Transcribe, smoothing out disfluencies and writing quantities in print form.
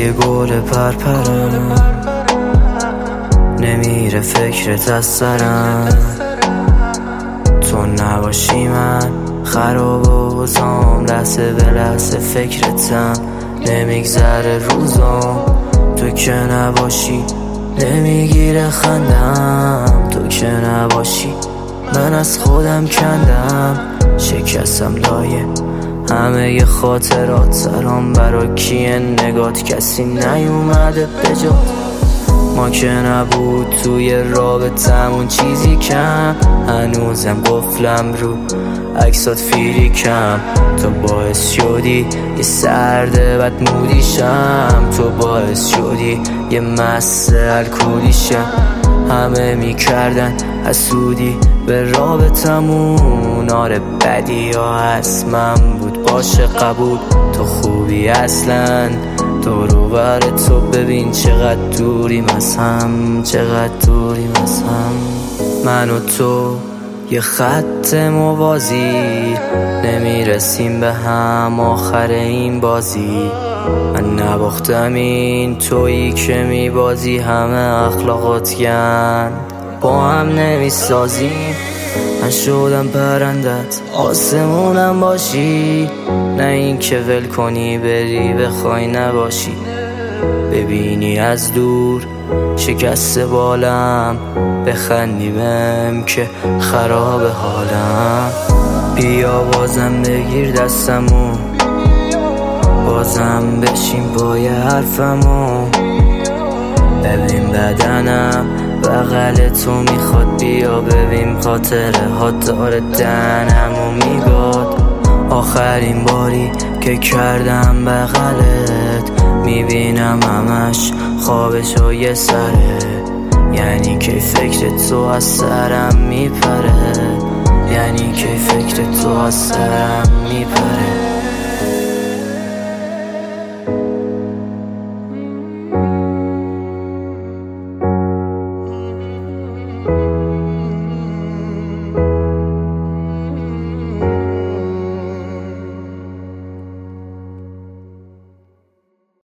یه گل پرپرم، نمیره فکرت از سرم. تو نباشی من خراب و بازم، لحظه به لحظه فکرتم، نمیگذره روزم. تو که نباشی نمیگیره خندم، تو که نباشی من از خودم کندم. شکستم لایه همه ی خاطرات، سرام برا کیه نگات، کسی نیومده بجات. ما که نبود توی رابطمون چیزی کم، هنوزم قفلم رو عکسات فیریکم. تو باعث شدی یه سرده بد مودیشم، تو باعث شدی یه مست الکلیشم. همه میکردن حسودی به رابطمون، آره بدی ها هست من بود باشه قبول. تو خوبی اصلا دورو بر تو ببین چقدر دوریم از هم، چقدر دوریم از هم. من و تو یه خط موازی، نمیرسیم به هم آخر این بازی. من نباختم این تویی که میبازی، همه اخلاقات گن با هم نمیسازیم. من شدم پرندت آسمونم باشی، نه این که ول کنی بری بخوای نباشی. ببینی از دور شکست بالم، بخندی بهم که خراب حالم. بیا بازم بگیر دستمو، بازم بشین پای حرفمو. ببین بدنم بغل تو میخواد، بیا ببین خاطره ها داره دهنمو میگاد. آخرین باری که کردم بغلت، میبینم همش خوابش و یه سره. یعنی که فکر تو از سرم میپره، یعنی که فکر تو از سرم میپره.